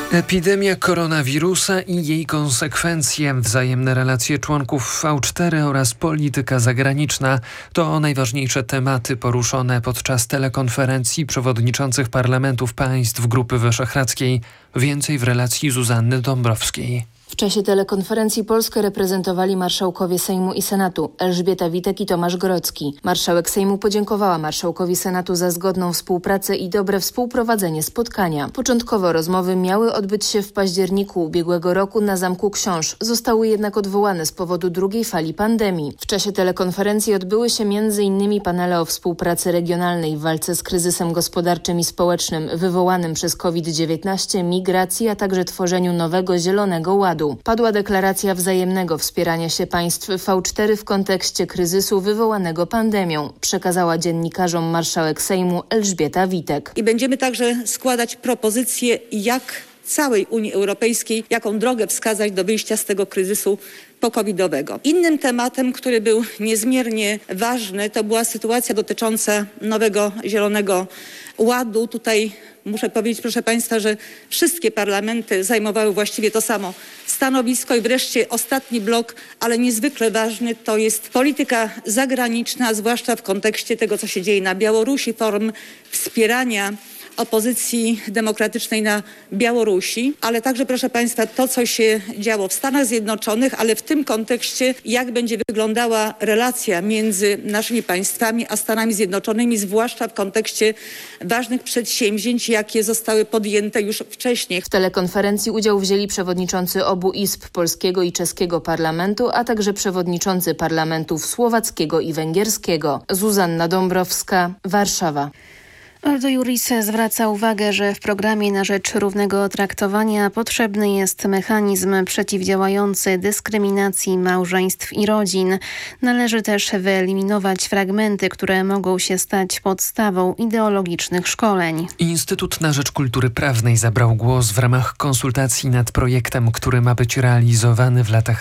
Epidemia koronawirusa i jej konsekwencje, wzajemne relacje członków V4 oraz polityka zagraniczna to najważniejsze tematy poruszone podczas telekonferencji przewodniczących parlamentów państw Grupy Wyszehradzkiej. Więcej w relacji Zuzanny Dąbrowskiej. W czasie telekonferencji Polskę reprezentowali marszałkowie Sejmu i Senatu Elżbieta Witek i Tomasz Grodzki. Marszałek Sejmu podziękowała marszałkowi Senatu za zgodną współpracę i dobre współprowadzenie spotkania. Początkowo rozmowy miały odbyć się w październiku ubiegłego roku na Zamku Książ. Zostały jednak odwołane z powodu drugiej fali pandemii. W czasie telekonferencji odbyły się m.in. panele o współpracy regionalnej w walce z kryzysem gospodarczym i społecznym wywołanym przez COVID-19, migracji, a także tworzeniu nowego Zielonego Ładu. Padła deklaracja wzajemnego wspierania się państw V4 w kontekście kryzysu wywołanego pandemią, przekazała dziennikarzom marszałek Sejmu Elżbieta Witek. I będziemy także składać propozycje, jak całej Unii Europejskiej, jaką drogę wskazać do wyjścia z tego kryzysu po-covidowego. Innym tematem, który był niezmiernie ważny, to była sytuacja dotycząca nowego Zielonego Ładu. Tutaj muszę powiedzieć, proszę Państwa, że wszystkie parlamenty zajmowały właściwie to samo stanowisko. I wreszcie ostatni blok, ale niezwykle ważny, to jest polityka zagraniczna, zwłaszcza w kontekście tego, co się dzieje na Białorusi, form wspierania opozycji demokratycznej na Białorusi, ale także, proszę Państwa, to, co się działo w Stanach Zjednoczonych, ale w tym kontekście, jak będzie wyglądała relacja między naszymi państwami a Stanami Zjednoczonymi, zwłaszcza w kontekście ważnych przedsięwzięć, jakie zostały podjęte już wcześniej. W telekonferencji udział wzięli przewodniczący obu izb polskiego i czeskiego parlamentu, a także przewodniczący parlamentów słowackiego i węgierskiego. Zuzanna Dąbrowska, Warszawa. Ordo Iuris zwraca uwagę, że w programie na rzecz równego traktowania potrzebny jest mechanizm przeciwdziałający dyskryminacji małżeństw i rodzin. Należy też wyeliminować fragmenty, które mogą się stać podstawą ideologicznych szkoleń. Instytut na Rzecz Kultury Prawnej zabrał głos w ramach konsultacji nad projektem, który ma być realizowany w latach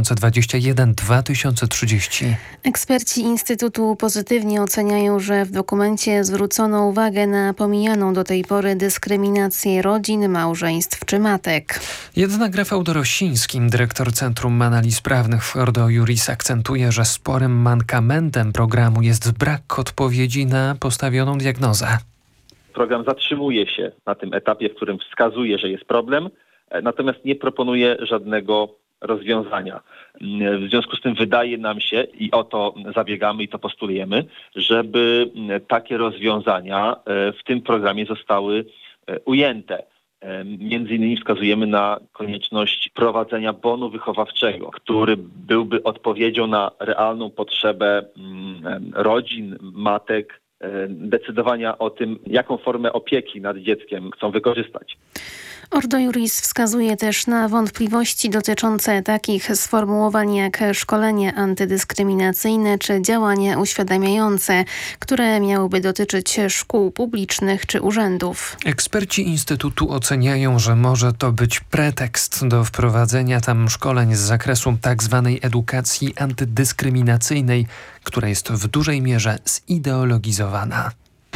2021-2030. Eksperci Instytutu pozytywnie oceniają, że w dokumencie zwrócono uwagę na pomijaną do tej pory dyskryminację rodzin, małżeństw czy matek. Jednak Rafał Dorosiński, dyrektor Centrum Analiz Prawnych w Ordo Iuris, akcentuje, że sporym mankamentem programu jest brak odpowiedzi na postawioną diagnozę. Program zatrzymuje się na tym etapie, w którym wskazuje, że jest problem, natomiast nie proponuje żadnego rozwiązania. W związku z tym wydaje nam się, i o to zabiegamy i to postulujemy, żeby takie rozwiązania w tym programie zostały ujęte. Między innymi wskazujemy na konieczność prowadzenia bonu wychowawczego, który byłby odpowiedzią na realną potrzebę rodzin, matek, decydowania o tym, jaką formę opieki nad dzieckiem chcą wykorzystać. Ordo Iuris wskazuje też na wątpliwości dotyczące takich sformułowań jak szkolenie antydyskryminacyjne czy działania uświadamiające, które miałyby dotyczyć szkół publicznych czy urzędów. Eksperci Instytutu oceniają, że może to być pretekst do wprowadzenia tam szkoleń z zakresu tzw. edukacji antydyskryminacyjnej, która jest w dużej mierze zideologizowana.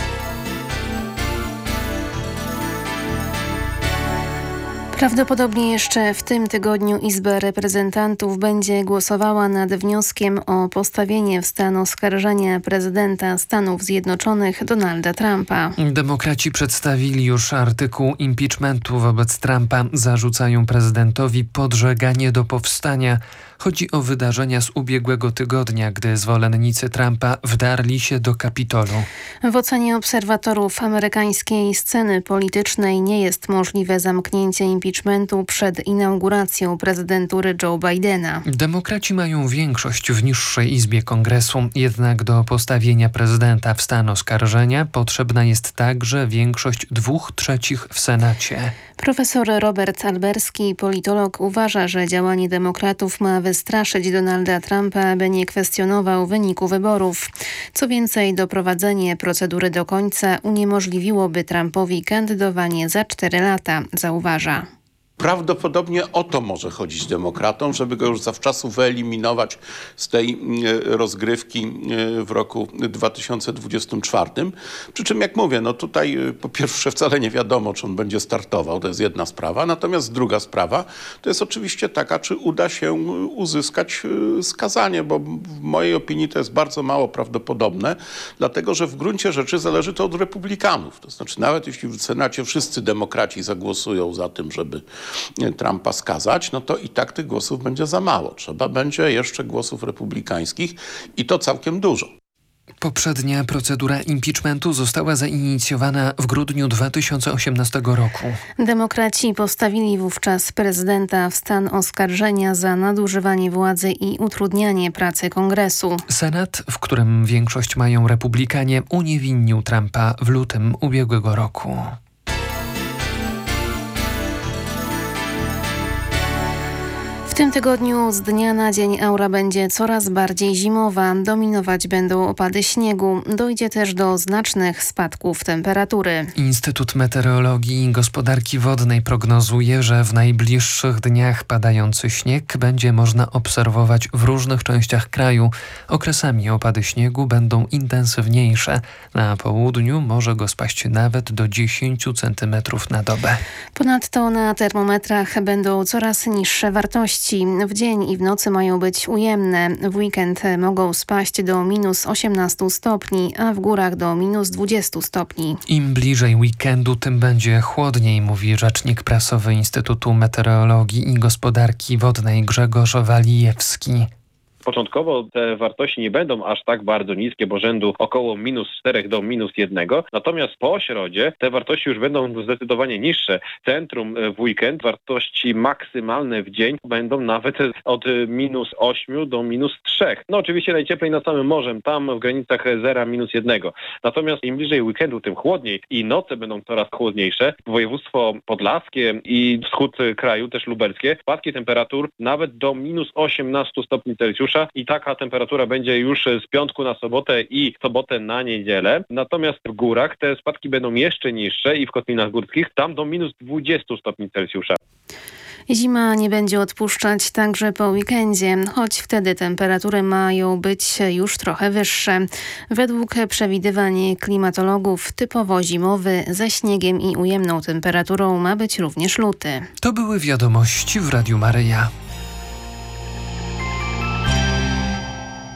Prawdopodobnie jeszcze w tym tygodniu Izba Reprezentantów będzie głosowała nad wnioskiem o postawienie w stan oskarżenia prezydenta Stanów Zjednoczonych Donalda Trumpa. Demokraci przedstawili już artykuł impeachmentu wobec Trumpa. Zarzucają prezydentowi podżeganie do powstania. Chodzi o wydarzenia z ubiegłego tygodnia, gdy zwolennicy Trumpa wdarli się do Kapitolu. W ocenie obserwatorów amerykańskiej sceny politycznej nie jest możliwe zamknięcie impeachmentu przed inauguracją prezydentury Joe Bidena. Demokraci mają większość w niższej izbie Kongresu, jednak do postawienia prezydenta w stan oskarżenia potrzebna jest także większość 2/3 w Senacie. Profesor Robert Alberski, politolog, uważa, że działanie demokratów ma wystraszyć Donalda Trumpa, aby nie kwestionował wyniku wyborów. Co więcej, doprowadzenie procedury do końca uniemożliwiłoby Trumpowi kandydowanie za 4 lata, zauważa. Prawdopodobnie o to może chodzić demokratom, żeby go już zawczasu wyeliminować z tej rozgrywki w roku 2024. Przy czym, jak mówię, tutaj po pierwsze wcale nie wiadomo, czy on będzie startował, to jest jedna sprawa. Natomiast druga sprawa to jest oczywiście taka, czy uda się uzyskać skazanie, bo w mojej opinii to jest bardzo mało prawdopodobne, dlatego że w gruncie rzeczy zależy to od republikanów. To znaczy nawet jeśli w Senacie wszyscy demokraci zagłosują za tym, żeby Trumpa skazać, to i tak tych głosów będzie za mało. Trzeba będzie jeszcze głosów republikańskich i to całkiem dużo. Poprzednia procedura impeachmentu została zainicjowana w grudniu 2018 roku. Demokraci postawili wówczas prezydenta w stan oskarżenia za nadużywanie władzy i utrudnianie pracy Kongresu. Senat, w którym większość mają republikanie, uniewinnił Trumpa w lutym ubiegłego roku. W tym tygodniu z dnia na dzień aura będzie coraz bardziej zimowa. Dominować będą opady śniegu. Dojdzie też do znacznych spadków temperatury. Instytut Meteorologii i Gospodarki Wodnej prognozuje, że w najbliższych dniach padający śnieg będzie można obserwować w różnych częściach kraju. Okresami opady śniegu będą intensywniejsze. Na południu może go spaść nawet do 10 cm na dobę. Ponadto na termometrach będą coraz niższe wartości. W dzień i w nocy mają być ujemne. W weekend mogą spaść do minus 18 stopni, a w górach do minus 20 stopni. Im bliżej weekendu, tym będzie chłodniej, mówi rzecznik prasowy Instytutu Meteorologii i Gospodarki Wodnej Grzegorz Walijewski. Początkowo te wartości nie będą aż tak bardzo niskie, bo rzędu około minus 4 do minus 1. Natomiast po środzie te wartości już będą zdecydowanie niższe. Centrum w weekend wartości maksymalne w dzień będą nawet od minus 8 do minus 3. Oczywiście najcieplej nad samym morzem, tam w granicach 0, minus 1. Natomiast im bliżej weekendu, tym chłodniej i noce będą coraz chłodniejsze. Województwo podlaskie i wschód kraju, też lubelskie, spadki temperatur nawet do minus 18 stopni Celsjusza. I taka temperatura będzie już z piątku na sobotę i sobotę na niedzielę. Natomiast w górach te spadki będą jeszcze niższe i w kotlinach górskich tam do minus 20 stopni Celsjusza. Zima nie będzie odpuszczać także po weekendzie, choć wtedy temperatury mają być już trochę wyższe. Według przewidywań klimatologów typowo zimowy ze śniegiem i ujemną temperaturą ma być również luty. To były wiadomości w Radiu Maryja.